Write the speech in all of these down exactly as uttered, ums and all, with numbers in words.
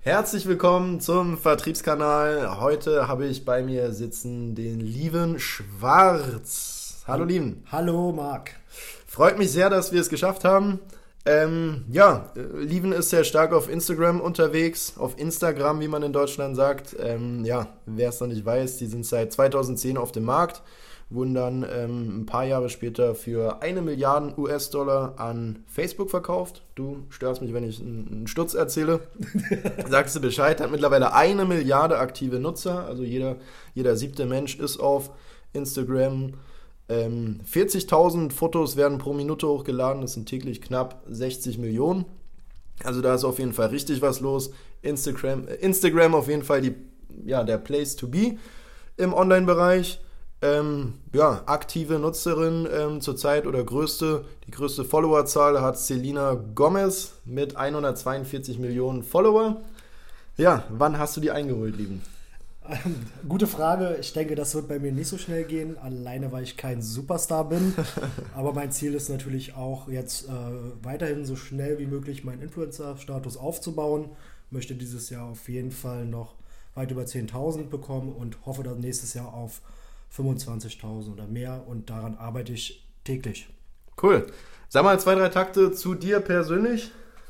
Herzlich willkommen zum Vertriebskanal. Heute habe ich bei mir sitzen den lieben Schwarz. Hallo Lieben. Hallo Marc. Freut mich sehr, dass wir es geschafft haben. Ähm, ja, Lieven ist sehr stark auf Instagram unterwegs, auf Instagram, wie man in Deutschland sagt. Ähm, ja, wer es noch nicht weiß, die sind seit zweitausendzehn auf dem Markt, wurden dann ähm, ein paar Jahre später für eine Milliarde U S-Dollar an Facebook verkauft. Du störst mich, wenn ich einen, einen Stutz erzähle. Sagst du Bescheid, hat mittlerweile eine Milliarde aktive Nutzer, also jeder, jeder siebte Mensch ist auf Instagram. Ähm, vierzigtausend Fotos werden pro Minute hochgeladen, das sind täglich knapp sechzig Millionen. Also da ist auf jeden Fall richtig was los. Instagram, äh, Instagram auf jeden Fall die, ja, der Place to be im Online-Bereich. Ähm, ja, aktive Nutzerin ähm, zurzeit oder größte, die größte Followerzahl hat Selena Gomez mit hundertzweiundvierzig Millionen Follower. Ja, wann hast du die eingeholt, Lieben? Ähm, gute Frage. Ich denke, das wird bei mir nicht so schnell gehen, alleine weil ich kein Superstar bin. Aber mein Ziel ist natürlich auch jetzt äh, weiterhin so schnell wie möglich meinen Influencer-Status aufzubauen. Möchte dieses Jahr auf jeden Fall noch weit über zehntausend bekommen und hoffe dann nächstes Jahr auf fünfundzwanzigtausend oder mehr, und daran arbeite ich täglich. Cool. Sag mal zwei, drei Takte zu dir persönlich.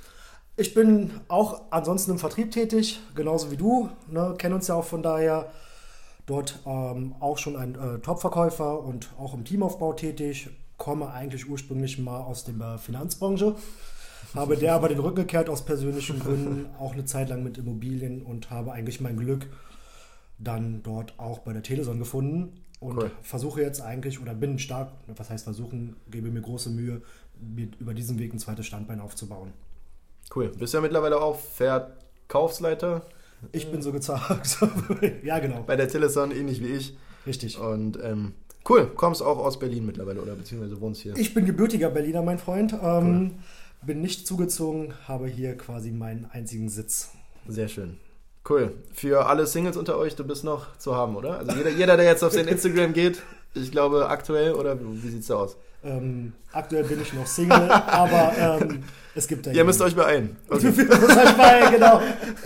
Ich bin auch ansonsten im Vertrieb tätig, genauso wie du, ne, kennen uns ja auch von daher. Dort ähm, auch schon ein äh, Top-Verkäufer und auch im Teamaufbau tätig. Komme eigentlich ursprünglich mal aus der Finanzbranche, habe der aber den Rücken gekehrt aus persönlichen Gründen, auch eine Zeit lang mit Immobilien, und habe eigentlich mein Glück dann dort auch bei der Teleson gefunden. Und cool. versuche jetzt eigentlich, oder bin stark, was heißt versuchen, gebe mir große Mühe, mir über diesen Weg ein zweites Standbein aufzubauen. Cool. Bist ja mittlerweile auch Verkaufsleiter? Ich bin so gezagt. Ja, genau. Bei der Teleson, ähnlich wie ich. Richtig. Und ähm, cool, kommst auch aus Berlin mittlerweile, oder beziehungsweise wohnst hier? Ich bin gebürtiger Berliner, mein Freund. Ähm, cool. Bin nicht zugezogen, habe hier quasi meinen einzigen Sitz. Sehr schön. Cool. Für alle Singles unter euch, du bist noch zu haben, oder? Also jeder, jeder der jetzt auf sein Instagram geht, ich glaube aktuell, oder wie sieht's da aus? Ähm, aktuell bin ich noch Single, aber ähm, es gibt da... Ihr müsst euch beeilen. Okay. Ihr müsst euch beeilen, genau.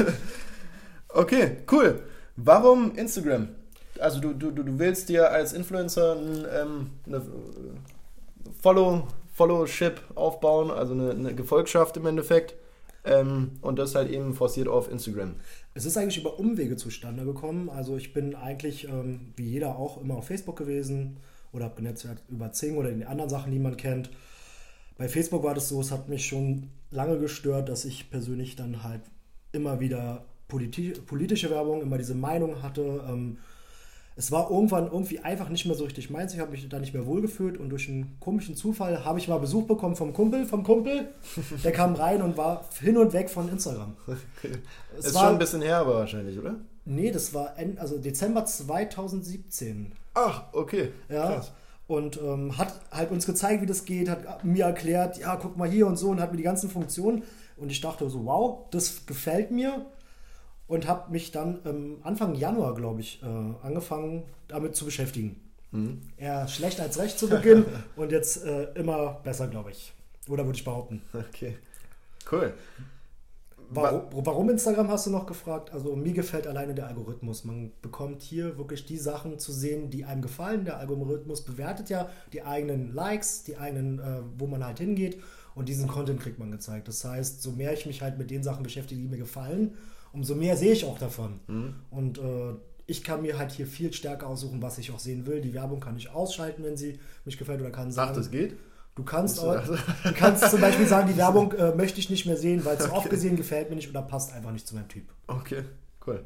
Okay, cool. Warum Instagram? Also du, du, du willst dir als Influencer ein, ähm, eine Follow, Followship aufbauen, also eine, eine Gefolgschaft im Endeffekt. Ähm, und das halt eben forciert auf Instagram. Es ist eigentlich über Umwege zustande gekommen. Also ich bin eigentlich, ähm, wie jeder auch, immer auf Facebook gewesen oder habe Netzwerk über Xing oder die anderen Sachen, die man kennt. Bei Facebook war das so, es hat mich schon lange gestört, dass ich persönlich dann halt immer wieder politi- politische Werbung, immer diese Meinung hatte. Ähm, es war irgendwann irgendwie einfach nicht mehr so richtig meins. Ich habe mich da nicht mehr wohlgefühlt, und durch einen komischen Zufall habe ich mal Besuch bekommen vom Kumpel, vom Kumpel. Der kam rein und war hin und weg von Instagram. Okay. Es ist war, schon ein bisschen her, aber wahrscheinlich, oder? Nee, das war End, also Dezember zweitausendsiebzehn. Ach, okay. Ja. Krass. Und ähm, hat halt uns gezeigt, wie das geht, hat mir erklärt, ja, guck mal hier und so, und hat mir die ganzen Funktionen. Und ich dachte so, wow, das gefällt mir. Und habe mich dann ähm, Anfang Januar, glaube ich, äh, angefangen, damit zu beschäftigen. Mhm. Eher schlecht als recht zu Beginn und jetzt äh, immer besser, glaube ich. Oder würde ich behaupten. Okay, cool. Warum, warum Instagram, hast du noch gefragt? Also mir gefällt alleine der Algorithmus. Man bekommt hier wirklich die Sachen zu sehen, die einem gefallen. Der Algorithmus bewertet ja die eigenen Likes, die eigenen, äh, wo man halt hingeht. Und diesen Content kriegt man gezeigt. Das heißt, so mehr ich mich halt mit den Sachen beschäftige, die mir gefallen, umso mehr sehe ich auch davon. Mhm. Und äh, ich kann mir halt hier viel stärker aussuchen, was ich auch sehen will. Die Werbung kann ich ausschalten, wenn sie mich gefällt, oder kann sagen... Ach, das geht? Du kannst, auch, du kannst zum Beispiel sagen, die Werbung äh, möchte ich nicht mehr sehen, weil es okay. oft gesehen gefällt mir nicht oder passt einfach nicht zu meinem Typ. Okay, cool.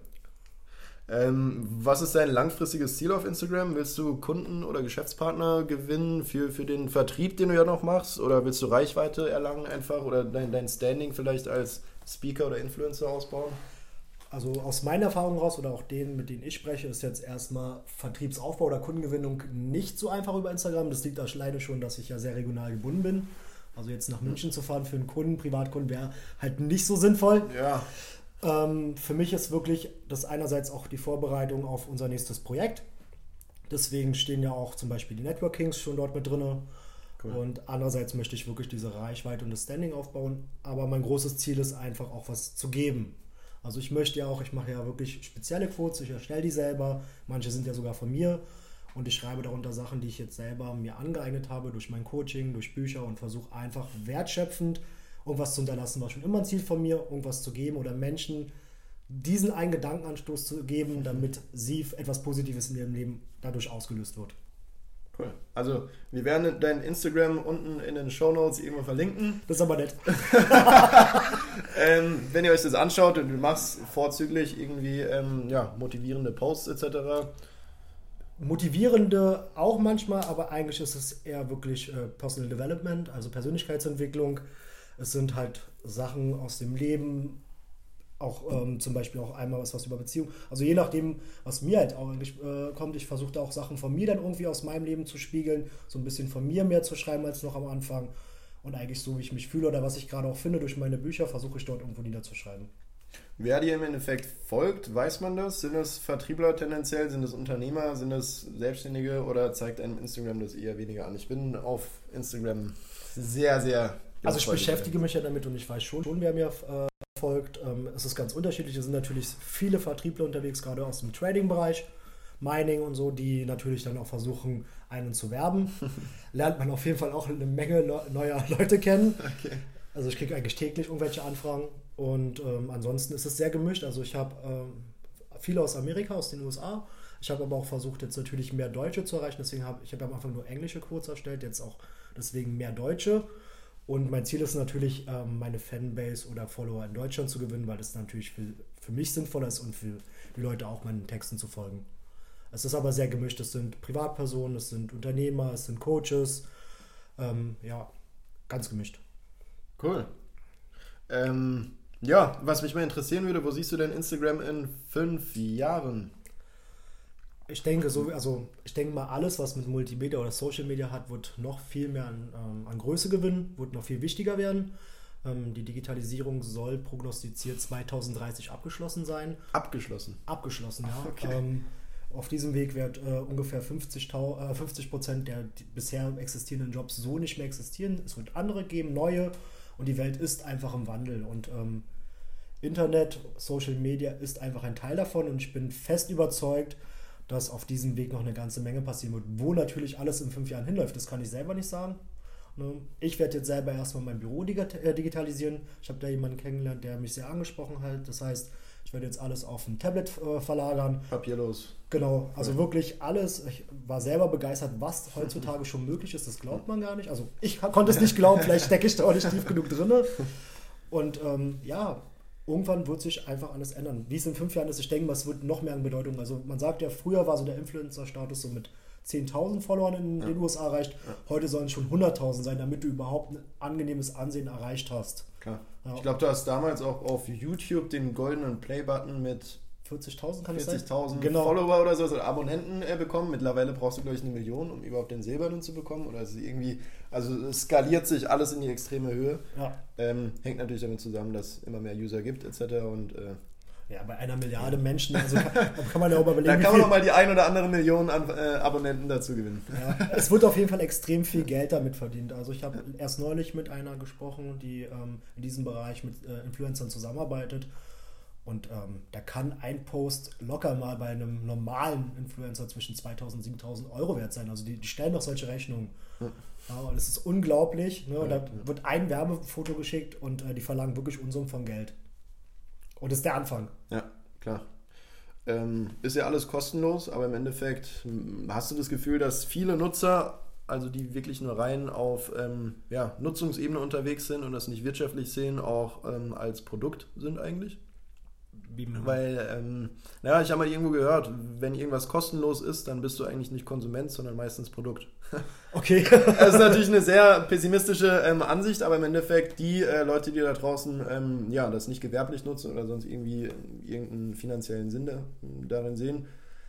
Ähm, was ist dein langfristiges Ziel auf Instagram? Willst du Kunden oder Geschäftspartner gewinnen für, für den Vertrieb, den du ja noch machst? Oder willst du Reichweite erlangen einfach oder dein, dein Standing vielleicht als Speaker oder Influencer ausbauen? Also aus meiner Erfahrung raus oder auch denen, mit denen ich spreche, ist jetzt erstmal Vertriebsaufbau oder Kundengewinnung nicht so einfach über Instagram. Das liegt alleine schon, dass ich ja sehr regional gebunden bin. Also jetzt nach München zu fahren für einen Kunden, Privatkunden, wäre halt nicht so sinnvoll. Ja. Ähm, für mich ist wirklich das einerseits auch die Vorbereitung auf unser nächstes Projekt. Deswegen stehen ja auch zum Beispiel die Networkings schon dort mit drin. Cool. Und andererseits möchte ich wirklich diese Reichweite und das Standing aufbauen. Aber mein großes Ziel ist einfach auch was zu geben. Also ich möchte ja auch, ich mache ja wirklich spezielle Quotes, ich erstelle die selber, manche sind ja sogar von mir und ich schreibe darunter Sachen, die ich jetzt selber mir angeeignet habe durch mein Coaching, durch Bücher und versuche einfach wertschöpfend irgendwas zu hinterlassen, war schon immer ein Ziel von mir, irgendwas zu geben oder Menschen diesen einen Gedankenanstoß zu geben, damit sie etwas Positives in ihrem Leben dadurch ausgelöst wird. Cool. Also, wir werden dein Instagram unten in den Shownotes irgendwo verlinken. Das ist aber nett. ähm, wenn ihr euch das anschaut und du machst vorzüglich irgendwie ähm, ja, motivierende Posts et cetera. Motivierende auch manchmal, aber eigentlich ist es eher wirklich äh, Personal Development, also Persönlichkeitsentwicklung. Es sind halt Sachen aus dem Leben, auch ähm, zum Beispiel auch einmal was, was über Beziehung. Also je nachdem, was mir halt auch eigentlich äh, kommt, ich versuche da auch Sachen von mir dann irgendwie aus meinem Leben zu spiegeln, so ein bisschen von mir mehr zu schreiben als noch am Anfang. Und eigentlich so, wie ich mich fühle oder was ich gerade auch finde durch meine Bücher, versuche ich dort irgendwo niederzuschreiben. Wer dir im Endeffekt folgt, weiß man das? Sind es Vertriebler tendenziell? Sind es Unternehmer? Sind es Selbstständige? Oder zeigt einem Instagram das eher weniger an? Ich bin auf Instagram sehr, sehr... Also ich beschäftige mich ja damit und ich weiß schon, wer mir äh, folgt. Ähm, es ist ganz unterschiedlich. Es sind natürlich viele Vertriebler unterwegs, gerade aus dem Trading-Bereich, Mining und so, die natürlich dann auch versuchen, einen zu werben. Lernt man auf jeden Fall auch eine Menge le- neuer Leute kennen. Okay. Also ich kriege eigentlich täglich irgendwelche Anfragen und ähm, ansonsten ist es sehr gemischt. Also ich habe ähm, viele aus Amerika, aus den U S A. Ich habe aber auch versucht, jetzt natürlich mehr Deutsche zu erreichen. Deswegen habe ich habe am Anfang nur englische Quotes erstellt, jetzt auch deswegen mehr Deutsche. Und mein Ziel ist natürlich, ähm, meine Fanbase oder Follower in Deutschland zu gewinnen, weil das natürlich für, für mich sinnvoller ist und für die Leute auch meinen Texten zu folgen. Es ist aber sehr gemischt. Es sind Privatpersonen, es sind Unternehmer, es sind Coaches. Ähm, ja, ganz gemischt. Cool. Ähm, ja, was mich mal interessieren würde, wo siehst du denn Instagram in fünf Jahren? Ich denke, so, also ich denke mal, alles, was mit Multimedia oder Social Media hat, wird noch viel mehr an, ähm, an Größe gewinnen, wird noch viel wichtiger werden. Ähm, die Digitalisierung soll prognostiziert zwanzig dreißig abgeschlossen sein. Abgeschlossen? Abgeschlossen, ja. Okay. Ähm, auf diesem Weg wird äh, ungefähr fünfzig Prozent der bisher existierenden Jobs so nicht mehr existieren. Es wird andere geben, neue, und die Welt ist einfach im Wandel. Und ähm, Internet, Social Media ist einfach ein Teil davon und ich bin fest überzeugt, dass auf diesem Weg noch eine ganze Menge passieren wird. Wo natürlich alles in fünf Jahren hinläuft, das kann ich selber nicht sagen. Ich werde jetzt selber erstmal mein Büro digitalisieren. Ich habe da jemanden kennengelernt, der mich sehr angesprochen hat. Das heißt, ich werde jetzt alles auf ein Tablet äh, verlagern. Papierlos. Genau, also ja. Wirklich alles. Ich war selber begeistert, was heutzutage schon möglich ist. Das glaubt man gar nicht. Also ich konnte es nicht glauben, vielleicht stecke ich da auch nicht tief genug drin. Und ähm, ja, irgendwann wird sich einfach alles ändern. Wie es in fünf Jahren ist, ich denke mal, es wird noch mehr an Bedeutung. Also man sagt ja, früher war so der Influencer-Status so mit zehntausend Followern in ja. den U S A erreicht. Ja. Heute sollen es schon hunderttausend sein, damit du überhaupt ein angenehmes Ansehen erreicht hast. Klar. Ja. Ich glaube, du hast damals auch auf YouTube den goldenen Play-Button mit vierzigtausend kann vierzigtausend genau. Follower oder so, also Abonnenten äh, bekommen. Mittlerweile brauchst du, glaube ich, eine Million, um überhaupt den silbernen zu bekommen. Oder ist irgendwie, also es skaliert sich alles in die extreme Höhe. Ja. Ähm, hängt natürlich damit zusammen, dass es immer mehr User gibt, et cetera. Und äh, ja, bei einer Milliarde Menschen, also kann, kann man ja auch überlegen. Da kann man noch mal die ein oder andere Million an äh, Abonnenten dazu gewinnen. Ja, es wird auf jeden Fall extrem viel Geld damit verdient. Also ich habe erst neulich mit einer gesprochen, die ähm, in diesem Bereich mit äh, Influencern zusammenarbeitet. Und ähm, da kann ein Post locker mal bei einem normalen Influencer zwischen zweitausend und siebentausend Euro wert sein. Also die, die stellen doch solche Rechnungen. Ja. Ja, und das ist unglaublich. Ne? Ja, da ja. wird ein Werbefoto geschickt und äh, die verlangen wirklich Unsummen von Geld. Und das ist der Anfang. Ja, klar. Ähm, ist ja alles kostenlos, aber im Endeffekt hast du das Gefühl, dass viele Nutzer, also die wirklich nur rein auf ähm, ja, Nutzungsebene unterwegs sind und das nicht wirtschaftlich sehen, auch ähm, als Produkt sind eigentlich? Wie Weil, ähm, naja, ich habe mal irgendwo gehört, wenn irgendwas kostenlos ist, dann bist du eigentlich nicht Konsument, sondern meistens Produkt. Okay. Das ist natürlich eine sehr pessimistische ähm, Ansicht, aber im Endeffekt die äh, Leute, die da draußen ähm, ja, das nicht gewerblich nutzen oder sonst irgendwie irgendeinen finanziellen Sinn da, darin sehen.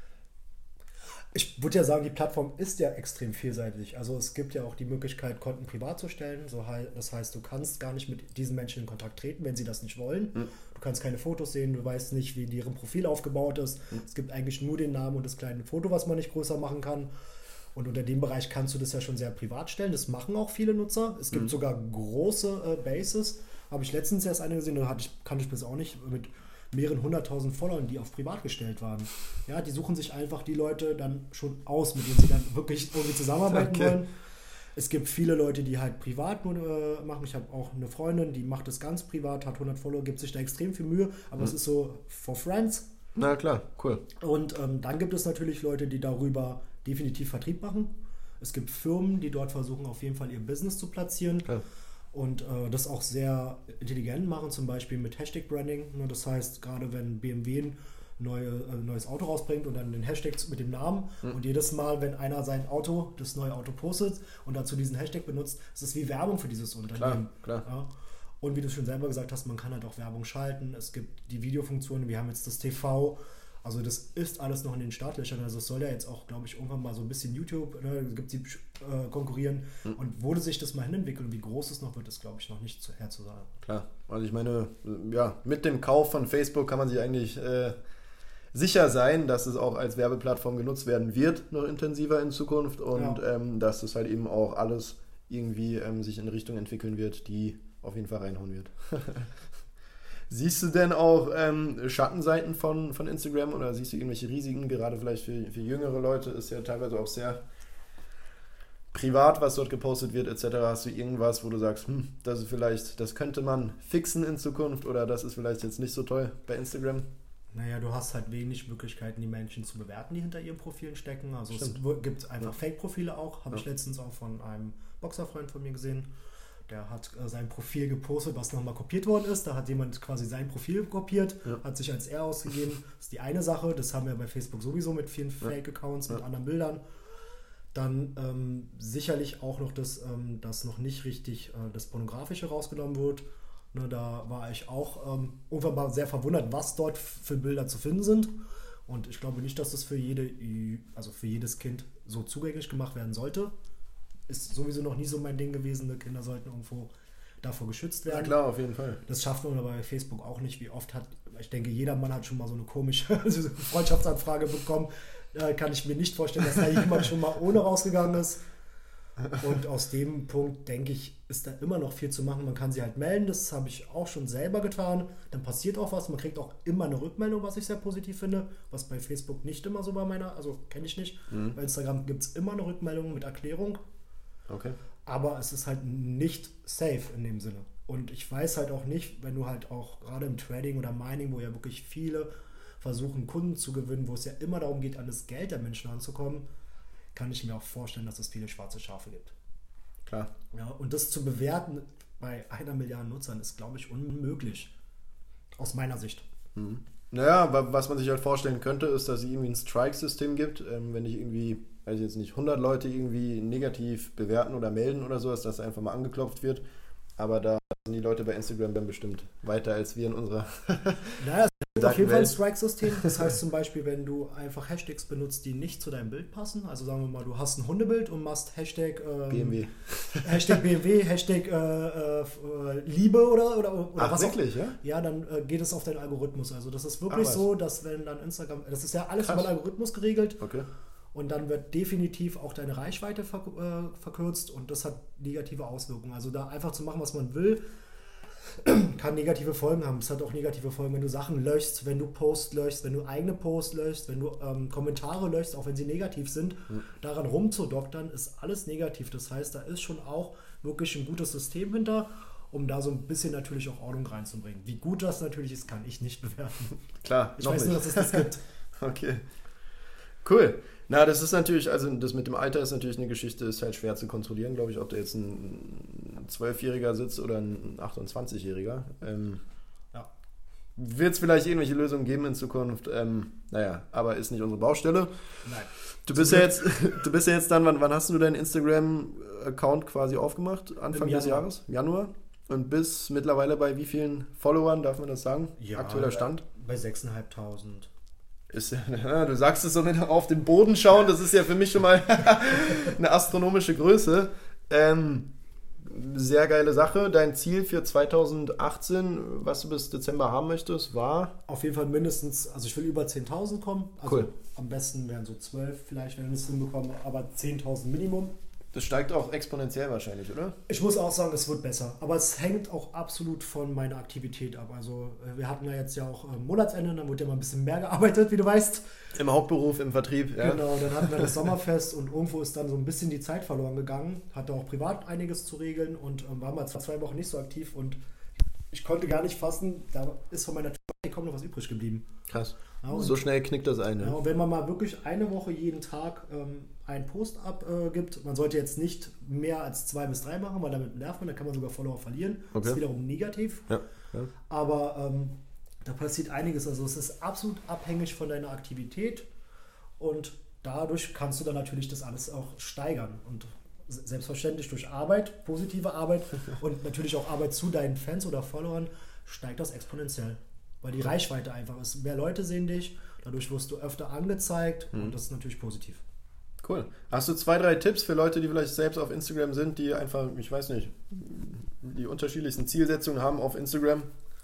Ich würde ja sagen, die Plattform ist ja extrem vielseitig. Also es gibt ja auch die Möglichkeit, Konten privat zu stellen. So, das heißt, du kannst gar nicht mit diesen Menschen in Kontakt treten, wenn sie das nicht wollen. Mhm. Du kannst keine Fotos sehen, du weißt nicht, wie deren Profil aufgebaut ist. Mhm. Es gibt eigentlich nur den Namen und das kleine Foto, was man nicht größer machen kann. Und unter dem Bereich kannst du das ja schon sehr privat stellen. Das machen auch viele Nutzer. Es gibt mhm. sogar große äh, Bases. Habe ich letztens erst eine gesehen, da hatte ich, kannte ich bis auch nicht, mit mehreren hunderttausend Followern, die auf privat gestellt waren. Ja, die suchen sich einfach die Leute dann schon aus, mit denen sie dann wirklich irgendwie zusammenarbeiten Okay. wollen. Es gibt viele Leute, die halt privat nur äh, machen. Ich habe auch eine Freundin, die macht das ganz privat, hat hundert Follower, gibt sich da extrem viel Mühe, aber Mhm. es ist so for friends. Na klar, cool. Und ähm, dann gibt es natürlich Leute, die darüber definitiv Vertrieb machen. Es gibt Firmen, die dort versuchen, auf jeden Fall ihr Business zu platzieren. Klar. Und äh, das auch sehr intelligent machen, zum Beispiel mit Hashtag-Branding. Ne, das heißt, gerade wenn B M W ein neue, äh, neues Auto rausbringt und dann den Hashtag mit dem Namen Mhm. und jedes Mal, wenn einer sein Auto, das neue Auto postet und dazu diesen Hashtag benutzt, ist es wie Werbung für dieses Unternehmen. Klar, klar. Ja. Und wie du schon selber gesagt hast, man kann halt auch Werbung schalten. Es gibt die Videofunktionen, wir haben jetzt das T V. Also das ist alles noch in den Startlöchern. Also es soll ja jetzt auch, glaube ich, irgendwann mal so ein bisschen YouTube, ne, gibt sie äh, konkurrieren. Mhm. Und wo sich das mal hinentwickelt und wie groß es noch wird, ist, glaube ich, noch nicht zu, herzusagen. Klar. Also ich meine, ja, mit dem Kauf von Facebook kann man sich eigentlich äh, sicher sein, dass es auch als Werbeplattform genutzt werden wird, noch intensiver in Zukunft und Ja. ähm, dass es halt eben auch alles irgendwie ähm, sich in eine Richtung entwickeln wird, die auf jeden Fall reinhauen wird. Siehst du denn auch ähm, Schattenseiten von, von Instagram oder siehst du irgendwelche Risiken, gerade vielleicht für, für jüngere Leute, ist ja teilweise auch sehr privat, was dort gepostet wird et cetera. Hast du irgendwas, wo du sagst, hm, das ist vielleicht, das könnte man fixen in Zukunft oder das ist vielleicht jetzt nicht so toll bei Instagram? Naja, du hast halt wenig Möglichkeiten, die Menschen zu bewerten, die hinter ihren Profilen stecken. Also Stimmt. es w- gibt einfach Ja. Fake-Profile auch. Habe ich Ja. letztens auch von einem Boxerfreund von mir gesehen. Der hat äh, sein Profil gepostet, was nochmal kopiert worden ist. Da hat jemand quasi sein Profil kopiert, Ja. hat sich als er ausgegeben. Das ist die eine Sache. Das haben wir bei Facebook sowieso mit vielen Ja. Fake-Accounts, mit Ja. anderen Bildern. Dann ähm, sicherlich auch noch, das, ähm, dass noch nicht richtig äh, das Pornografische rausgenommen wird. Ne, da war ich auch ähm, irgendwann mal sehr verwundert, was dort für Bilder zu finden sind. Und ich glaube nicht, dass das für jede, also für jedes Kind so zugänglich gemacht werden sollte. Ist sowieso noch nie so mein Ding gewesen. Ne? Kinder sollten irgendwo davor geschützt werden. Ja klar, auf jeden Fall. Das schafft man aber bei Facebook auch nicht. Wie oft hat, ich denke, jeder Mann hat schon mal so eine komische Freundschaftsanfrage bekommen. Da kann ich mir nicht vorstellen, dass da jemand schon mal ohne rausgegangen ist. Und aus dem Punkt, denke ich, ist da immer noch viel zu machen. Man kann sie halt melden, das habe ich auch schon selber getan. Dann passiert auch was. Man kriegt auch immer eine Rückmeldung, was ich sehr positiv finde. Was bei Facebook nicht immer so bei meiner, also kenne ich nicht. Mhm. Bei Instagram gibt es immer eine Rückmeldung mit Erklärung. Okay. Aber es ist halt nicht safe in dem Sinne. Und ich weiß halt auch nicht, wenn du halt auch gerade im Trading oder Mining, wo ja wirklich viele versuchen, Kunden zu gewinnen, wo es ja immer darum geht, an das Geld der Menschen anzukommen, kann ich mir auch vorstellen, dass es viele schwarze Schafe gibt. Klar. Ja, und das zu bewerten bei einer Milliarde Nutzern ist, glaube ich, unmöglich. Aus meiner Sicht. Mhm. Naja, wa- was man sich halt vorstellen könnte, ist, dass es irgendwie ein Strike-System gibt, ähm, wenn ich irgendwie, weiß ich jetzt nicht, hundert Leute irgendwie negativ bewerten oder melden oder sowas, dass einfach mal angeklopft wird. Aber da sind die Leute bei Instagram dann bestimmt weiter als wir in unserer Naja, es gibt auf jeden Fall ein Welt. Strike-System. Das heißt zum Beispiel, wenn du einfach Hashtags benutzt, die nicht zu deinem Bild passen. Also sagen wir mal, du hast ein Hundebild und machst Hashtag ähm, B M W. Hashtag B M W, Hashtag äh, äh, Liebe oder, oder, oder Ach, was wirklich, ja? auch. Ja, dann äh, geht es auf deinen Algorithmus. Also das ist wirklich Ach, was. so, dass wenn dann Instagram, das ist ja alles Krass. über den Algorithmus geregelt Okay. und dann wird definitiv auch deine Reichweite verk äh, verkürzt und das hat negative Auswirkungen. Also da einfach zu machen, was man will, kann negative Folgen haben. Es hat auch negative Folgen, wenn du Sachen löschst, wenn du Posts löschst, wenn du eigene Posts löschst, wenn du ähm, Kommentare löschst, auch wenn sie negativ sind. Mhm. Daran rumzudoktern ist alles negativ. Das heißt, da ist schon auch wirklich ein gutes System hinter, um da so ein bisschen natürlich auch Ordnung reinzubringen. Wie gut das natürlich ist, kann ich nicht bewerten. Klar, Ich noch weiß nicht. nur, dass es das gibt. Okay. Cool. Na, das ist natürlich, also das mit dem Alter ist natürlich eine Geschichte, ist halt schwer zu kontrollieren, glaube ich, ob da jetzt ein zwölfjähriger sitzt oder ein achtundzwanzigjähriger. Ähm, Ja. Wird es vielleicht irgendwelche Lösungen geben in Zukunft? Ähm, naja, aber ist nicht unsere Baustelle. Nein. Du bist ja jetzt, du bist ja jetzt dann, wann, wann hast du deinen Instagram-Account quasi aufgemacht? Anfang Im des Januar. Jahres? Januar? Und bist mittlerweile bei wie vielen Followern, darf man das sagen? Aktueller Stand? Bei sechstausendfünfhundert. Ist, ja, du sagst es so mit auf den Boden schauen, das ist ja für mich schon mal eine astronomische Größe. Ähm, sehr geile Sache. Dein Ziel für zweitausendachtzehn, was du bis Dezember haben möchtest, war? Auf jeden Fall mindestens, also ich will über zehntausend kommen. Also Cool. am besten wären so zwölf vielleicht, wenn wir es hinbekommen, aber zehntausend Minimum. Das steigt auch exponentiell wahrscheinlich, oder? Ich muss auch sagen, es wird besser. Aber es hängt auch absolut von meiner Aktivität ab. Also wir hatten ja jetzt ja auch äh, Monatsende, dann wurde ja mal ein bisschen mehr gearbeitet, wie du weißt. Im Hauptberuf, im Vertrieb, ja. Genau, dann hatten wir das Sommerfest und irgendwo ist dann so ein bisschen die Zeit verloren gegangen. Hatte auch privat einiges zu regeln und ähm, war mal zwei Wochen nicht so aktiv und ich konnte gar nicht fassen, da ist von meiner Tour kaum noch was übrig geblieben. Krass. Ja, und, so schnell knickt das ein. Ja, und wenn man mal wirklich eine Woche jeden Tag ähm, einen Post abgibt, äh, man sollte jetzt nicht mehr als zwei bis drei machen, weil damit nervt man, da kann man sogar Follower verlieren. Okay. Das ist wiederum negativ. Ja, ja. Aber ähm, da passiert einiges. Also es ist absolut abhängig von deiner Aktivität und dadurch kannst du dann natürlich das alles auch steigern. Und selbstverständlich durch Arbeit, positive Arbeit und natürlich auch Arbeit zu deinen Fans oder Followern steigt das exponentiell. Weil die Reichweite einfach ist. Mehr Leute sehen dich, dadurch wirst du öfter angezeigt mhm. und das ist natürlich positiv. Cool. Hast du zwei, drei Tipps für Leute, die vielleicht selbst auf Instagram sind, die einfach, ich weiß nicht, die unterschiedlichsten Zielsetzungen haben auf Instagram?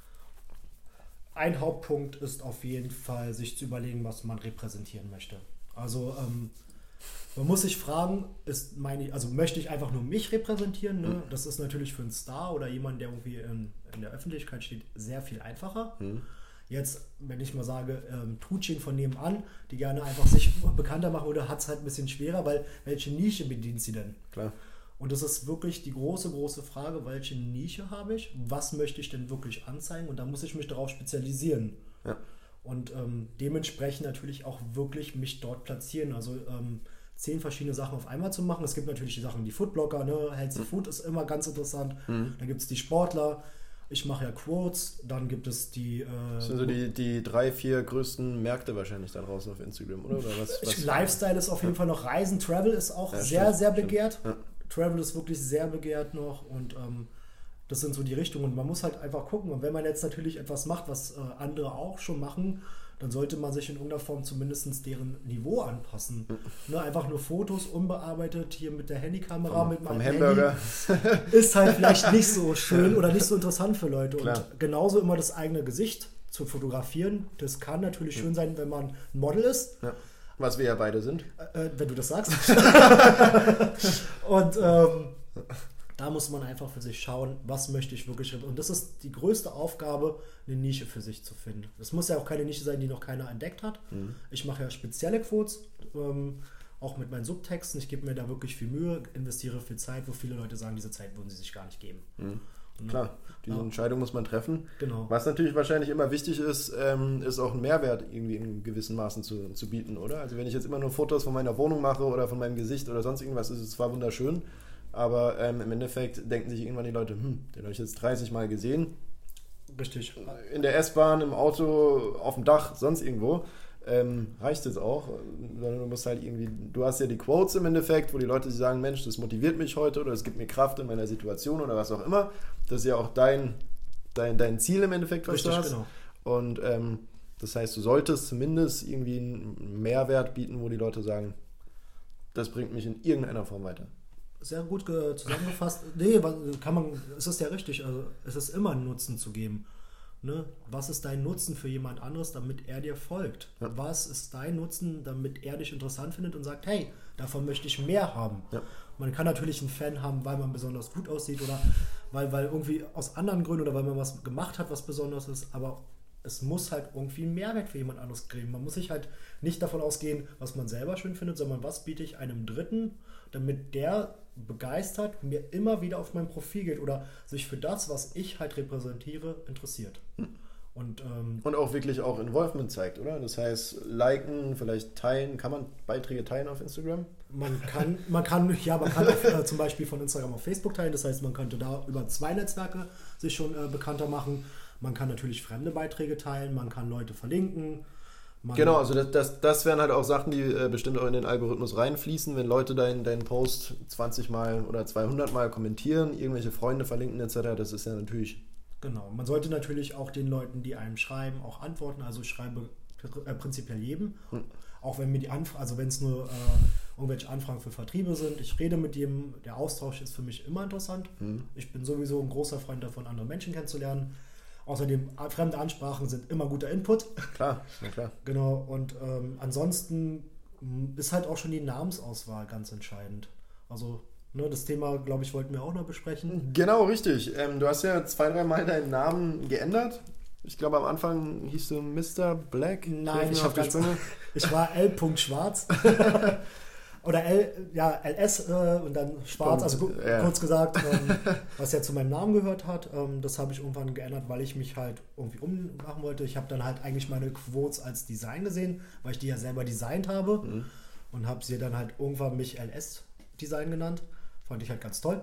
Ein Hauptpunkt ist auf jeden Fall, sich zu überlegen, was man repräsentieren möchte. Also ähm, man muss sich fragen, ist meine, also möchte ich einfach nur mich repräsentieren? Ne? Mhm. Das ist natürlich für einen Star oder jemanden, der irgendwie in, in der Öffentlichkeit steht, sehr viel einfacher. Mhm. Jetzt, wenn ich mal sage, ähm, Tutschen von nebenan, die gerne einfach sich bekannter machen, oder hat es halt ein bisschen schwerer, weil welche Nische bedient sie denn? Klar. Und das ist wirklich die große, große Frage, welche Nische habe ich? Was möchte ich denn wirklich anzeigen? Und da muss ich mich darauf spezialisieren. Ja. Und ähm, dementsprechend natürlich auch wirklich mich dort platzieren. Also ähm, zehn verschiedene Sachen auf einmal zu machen. Es gibt natürlich die Sachen, die Foodblogger, ne? Healthy mhm. Food ist immer ganz interessant. Mhm. Dann gibt es die Sportler. Ich mache ja Quotes. Dann gibt es die... Äh, das sind so die, die drei, vier größten Märkte wahrscheinlich da draußen auf Instagram, oder? oder was, was? Lifestyle ist auf jeden ja. Fall noch. Reisen, Travel ist auch ja, sehr, stimmt, sehr begehrt. Ja. Travel ist wirklich sehr begehrt noch und ähm, das sind so die Richtungen. Und man muss halt einfach gucken. Und wenn man jetzt natürlich etwas macht, was äh, andere auch schon machen, dann sollte man sich in irgendeiner Form zumindest deren Niveau anpassen. Mhm. Ne, einfach nur Fotos unbearbeitet, hier mit der Handykamera, vom, mit meinem Hamburger. Handy, ist halt vielleicht nicht so schön oder nicht so interessant für Leute. Klar. Und genauso immer das eigene Gesicht zu fotografieren, das kann natürlich mhm. schön sein, wenn man ein Model ist. Ja. Was wir ja beide sind. Äh, wenn du das sagst. Und ähm, da muss man einfach für sich schauen, was möchte ich wirklich. Und das ist die größte Aufgabe, eine Nische für sich zu finden. Das muss ja auch keine Nische sein, die noch keiner entdeckt hat. Mhm. Ich mache ja spezielle Quotes, ähm, auch mit meinen Subtexten. Ich gebe mir da wirklich viel Mühe, investiere viel Zeit, wo viele Leute sagen, diese Zeit würden sie sich gar nicht geben. Mhm. Klar, diese ja. Entscheidung muss man treffen. Genau. Was natürlich wahrscheinlich immer wichtig ist, ähm, ist auch einen Mehrwert irgendwie in gewissen Maßen zu, zu bieten, oder? Also wenn ich jetzt immer nur Fotos von meiner Wohnung mache oder von meinem Gesicht oder sonst irgendwas, ist es zwar wunderschön, aber ähm, im Endeffekt denken sich irgendwann die Leute, hm, den habe ich jetzt dreißig Mal gesehen. Richtig. In der S-Bahn, im Auto, auf dem Dach, sonst irgendwo. Ähm, reicht es auch, sondern du musst halt irgendwie, du hast ja die Quotes im Endeffekt, wo die Leute sagen, Mensch, das motiviert mich heute oder es gibt mir Kraft in meiner Situation oder was auch immer. Das ist ja auch dein, dein, dein Ziel im Endeffekt, was Richtig, du hast. Genau. Und ähm, das heißt, du solltest zumindest irgendwie einen Mehrwert bieten, wo die Leute sagen, das bringt mich in irgendeiner Form weiter. Sehr gut ge- zusammengefasst. Nee, kann man, es ist ja richtig, also es ist immer einen Nutzen zu geben. Ne? Was ist dein Nutzen für jemand anderes, damit er dir folgt? Ja. Was ist dein Nutzen, damit er dich interessant findet und sagt, hey, davon möchte ich mehr haben? Ja. Man kann natürlich einen Fan haben, weil man besonders gut aussieht oder weil, weil irgendwie aus anderen Gründen oder weil man was gemacht hat, was besonders ist, aber es muss halt irgendwie einen Mehrwert für jemand anderes kriegen. Man muss sich halt nicht davon ausgehen, was man selber schön findet, sondern was biete ich einem Dritten, damit der begeistert mir immer wieder auf mein Profil geht oder sich für das, was ich halt repräsentiere, interessiert. Hm. Und, ähm, und auch wirklich auch Involvement zeigt, oder? Das heißt, liken, vielleicht teilen. Kann man Beiträge teilen auf Instagram? Man kann, man kann, ja, man kann auch, äh, zum Beispiel von Instagram auf Facebook teilen. Das heißt, man könnte da über zwei Netzwerke sich schon äh, bekannter machen. Man kann natürlich fremde Beiträge teilen, man kann Leute verlinken. Man genau, also das, das, das wären halt auch Sachen, die äh, bestimmt auch in den Algorithmus reinfließen, wenn Leute deinen dein Post zwanzig Mal oder zweihundert Mal kommentieren, irgendwelche Freunde verlinken et cetera. Das ist ja natürlich... Genau, man sollte natürlich auch den Leuten, die einem schreiben, auch antworten. Also ich schreibe äh, prinzipiell jedem, hm. auch wenn mir die Anfragen, also wenn es nur äh, irgendwelche Anfragen für Vertriebe sind. Ich rede mit jedem, der Austausch ist für mich immer interessant. Hm. Ich bin sowieso ein großer Freund davon, andere Menschen kennenzulernen. Außerdem, fremde Ansprachen sind immer guter Input. Klar, ja klar. Genau, und ähm, ansonsten ist halt auch schon die Namensauswahl ganz entscheidend. Also Ne, das Thema, glaube ich, wollten wir auch noch besprechen. Genau, richtig. Ähm, du hast ja zwei, drei Mal deinen Namen geändert. Ich glaube, am Anfang hieß du Mister Black. Nein, ich, ganz, ich war L. Schwarz. Oder L, ja, L S äh, und dann Schwarz, also gu- ja. kurz gesagt, ähm, was ja zu meinem Namen gehört hat. Ähm, das habe ich irgendwann geändert, weil ich mich halt irgendwie ummachen wollte. Ich habe dann halt eigentlich meine Quotes als Design gesehen, weil ich die ja selber designt habe. Mhm. Und habe sie dann halt irgendwann mich L S-Design genannt. Fand ich halt ganz toll.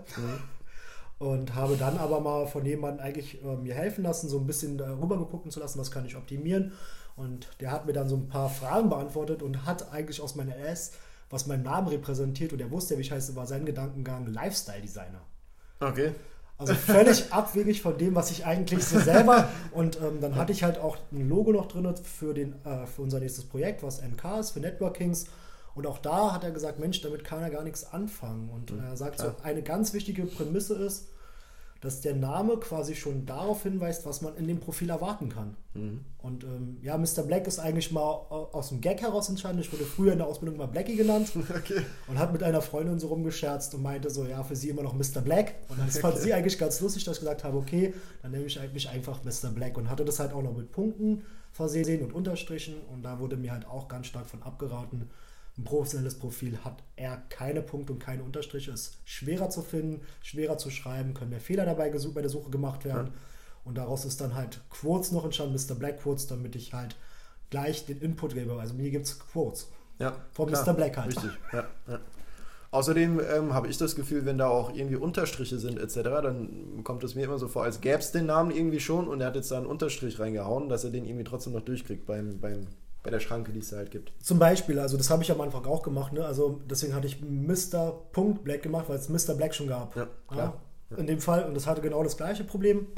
Mhm. Und habe dann aber mal von jemandem eigentlich äh, mir helfen lassen, so ein bisschen darüber gucken zu lassen, was kann ich optimieren. Und der hat mir dann so ein paar Fragen beantwortet und hat eigentlich aus meiner L S, was meinen Namen repräsentiert, und er wusste, wie ich heiße, war sein Gedankengang Lifestyle-Designer. Okay. Also völlig abwegig von dem, was ich eigentlich so selber... Und ähm, dann hatte ich halt auch ein Logo noch drin für, den, äh, für unser nächstes Projekt, was N K ist, für Networkings. Und auch da hat er gesagt, Mensch, damit kann er gar nichts anfangen. Und mhm, er sagt klar. So, eine ganz wichtige Prämisse ist, dass der Name quasi schon darauf hinweist, was man in dem Profil erwarten kann. Mhm. Und ähm, ja, Mister Black ist eigentlich mal aus dem Gag heraus entstanden. Ich wurde früher in der Ausbildung mal Blackie genannt. Okay. Und hat mit einer Freundin so rumgescherzt und meinte so, ja, für sie immer noch Mister Black. Und das fand okay. sie eigentlich ganz lustig, dass ich gesagt habe, okay, dann nehme ich eigentlich einfach Mister Black. Und hatte das halt auch noch mit Punkten versehen und Unterstrichen. Und da wurde mir halt auch ganz stark von abgeraten. Ein professionelles Profil hat eher keine Punkte und keine Unterstriche, ist schwerer zu finden, schwerer zu schreiben, können mehr Fehler dabei gesucht, bei der Suche gemacht werden. Ja. Und daraus ist dann halt Quotes noch entstanden, Mister Black Quotes, damit ich halt gleich den Input gebe. Also mir gibt es Quotes. Ja, von Mister Black halt. Richtig, ja, ja. Außerdem ähm, habe ich das Gefühl, wenn da auch irgendwie Unterstriche sind et cetera, dann kommt es mir immer so vor, als gäbe es den Namen irgendwie schon und er hat jetzt da einen Unterstrich reingehauen, dass er den irgendwie trotzdem noch durchkriegt beim, beim bei der Schranke, die es halt gibt. Zum Beispiel, also das habe ich am Anfang auch gemacht, ne? Also deswegen hatte ich Mister Black gemacht, weil es Mister Black schon gab. Ja, klar. Ja, in dem Fall, und das hatte genau das gleiche Problem.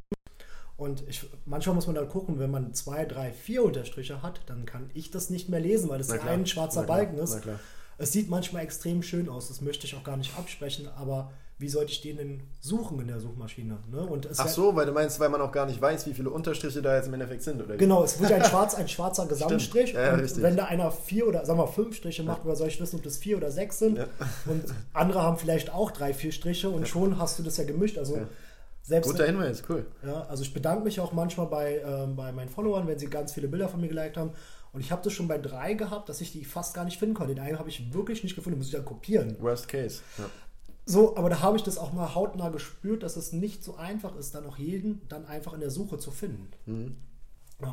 Und ich, manchmal muss man da gucken, wenn man zwei, drei, vier Unterstriche hat, dann kann ich das nicht mehr lesen, weil das ein schwarzer Balken ist. Es sieht manchmal extrem schön aus, das möchte ich auch gar nicht absprechen, aber wie sollte ich den denn suchen in der Suchmaschine? Ne? Und es Ach so, weil du meinst, weil man auch gar nicht weiß, wie viele Unterstriche da jetzt im Endeffekt sind, oder? Genau, es wird ein, schwarz, ein schwarzer Gesamtstrich. Ja, und richtig. Wenn da einer vier oder, sagen wir fünf Striche macht, ja. soll ich wissen, ob das vier oder sechs sind. Ja. Und andere haben vielleicht auch drei, vier Striche und ja. schon hast du das ja gemischt. Also ja. selbst Guter Hinweis, cool. Ja, also ich bedanke mich auch manchmal bei, ähm, bei meinen Followern, wenn sie ganz viele Bilder von mir geliked haben. Und ich habe das schon bei drei gehabt, dass ich die fast gar nicht finden konnte. Den einen habe ich wirklich nicht gefunden, muss ich dann kopieren. Worst case, ja. So, aber da habe ich das auch mal hautnah gespürt, dass es nicht so einfach ist, dann auch jeden dann einfach in der Suche zu finden. Mhm. Ja.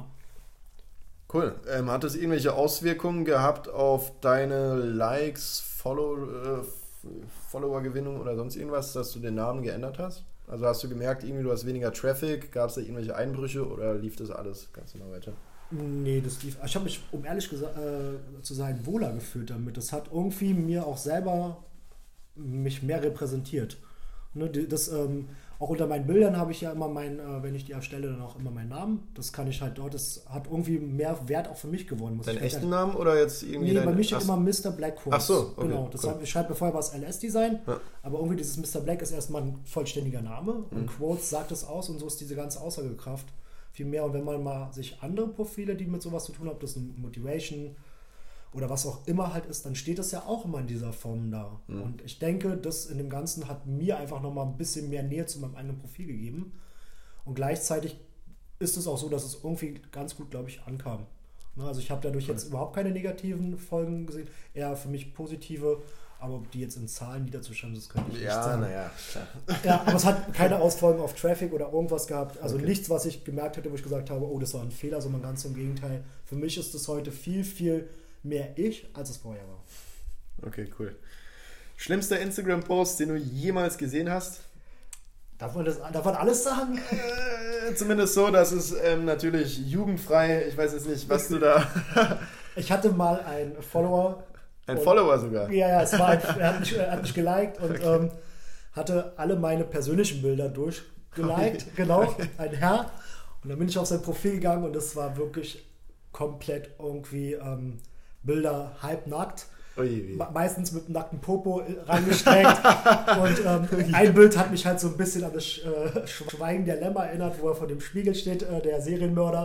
Cool. Ähm, hat das irgendwelche Auswirkungen gehabt auf deine Likes, Follow, äh, Follower-Gewinnung oder sonst irgendwas, dass du den Namen geändert hast? Also hast du gemerkt, irgendwie du hast weniger Traffic, gab es da irgendwelche Einbrüche oder lief das alles ganz normal weiter? Nee, das lief. Ich habe mich, um ehrlich gesa- äh, zu sein, wohler gefühlt damit. Das hat irgendwie mir auch selber mich mehr repräsentiert. Ne, das, ähm, auch unter meinen Bildern habe ich ja immer meinen, äh, wenn ich die erstelle, dann auch immer meinen Namen. Das kann ich halt dort, das hat irgendwie mehr Wert auch für mich gewonnen. Deinen echten dann, Namen oder jetzt irgendwie? Nee, bei mir steht immer Mister Black Quotes. Ach so, okay. Genau, das cool. hab, ich schreibe vorher was L S-Design, ja. aber irgendwie dieses Mister Black ist erstmal ein vollständiger Name und mhm. Quotes sagt es aus und so ist diese ganze Aussagekraft viel mehr. Und wenn man mal sich andere Profile, die mit sowas zu tun haben, ob das eine Motivation oder was auch immer halt ist, dann steht das ja auch immer in dieser Form da. Mhm. Und ich denke, das in dem Ganzen hat mir einfach nochmal ein bisschen mehr Nähe zu meinem eigenen Profil gegeben. Und gleichzeitig ist es auch so, dass es irgendwie ganz gut, glaube ich, ankam. Also ich habe dadurch jetzt überhaupt keine negativen Folgen gesehen, eher für mich positive, aber ob die jetzt in Zahlen niederzuschreiben, das könnte ich ja, nicht sagen. Naja, klar. Ja, aber es hat keine Ausfolgen auf Traffic oder irgendwas gehabt. Also okay. nichts, was ich gemerkt hätte, wo ich gesagt habe, oh, das war ein Fehler, sondern ganz im Gegenteil. Für mich ist es heute viel, viel mehr ich, als es vorher war. Okay, cool. Schlimmster Instagram-Post, den du jemals gesehen hast? Darf man, das, darf man alles sagen? Äh, zumindest so, dass es ähm, natürlich jugendfrei, ich weiß jetzt nicht, was du da... Ich hatte mal einen Follower. Ein und, Follower sogar? Ja, ja, es war ein, er, hat mich, er hat mich geliked und okay. ähm, hatte alle meine persönlichen Bilder durchgeliked. Okay. Genau, okay. Ein Herr. Und dann bin ich auf sein Profil gegangen und das war wirklich komplett irgendwie... Ähm, Bilder halbnackt, Me- meistens mit einem nackten Popo reingesteckt und ähm, ein Bild hat mich halt so ein bisschen an das äh, Schweigen der Lämmer erinnert, wo er vor dem Spiegel steht, äh, der Serienmörder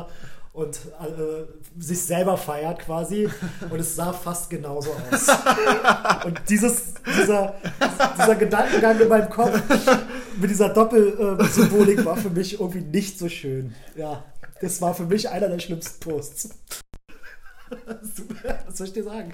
und äh, sich selber feiert quasi und es sah fast genauso aus. Und dieses, dieser, dieser Gedankengang in meinem Kopf mit dieser Doppelsymbolik war für mich irgendwie nicht so schön. Ja, das war für mich einer der schlimmsten Posts. Was soll ich dir sagen?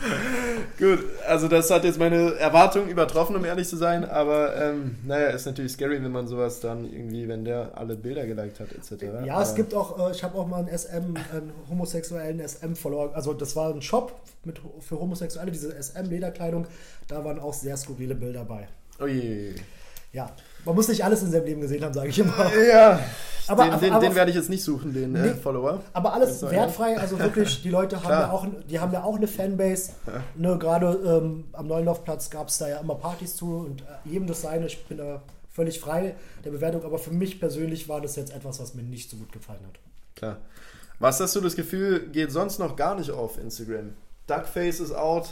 Gut, also das hat jetzt meine Erwartungen übertroffen, um ehrlich zu sein, aber ähm, naja, ist natürlich scary, wenn man sowas dann irgendwie, wenn der alle Bilder geliked hat, et cetera. Ja, aber es gibt auch, äh, ich habe auch mal einen S M, einen homosexuellen S M-Follower, also das war ein Shop mit, für Homosexuelle, diese S M-Lederkleidung, da waren auch sehr skurrile Bilder bei. Oh je. Ja, man muss nicht alles in seinem Leben gesehen haben, sage ich immer. Ja, aber, den, aber, den, aber, den werde ich jetzt nicht suchen, den nee, äh, Follower. Aber alles wertfrei, also wirklich, die Leute haben ja auch, die haben ja auch eine Fanbase. Ja. Ne, gerade ähm, am Neuendorfplatz gab es da ja immer Partys zu und äh, jedem das seine. Ich bin da völlig frei der Bewertung, aber für mich persönlich war das jetzt etwas, was mir nicht so gut gefallen hat. Klar. Was hast du das Gefühl, geht sonst noch gar nicht auf Instagram? Duckface ist out.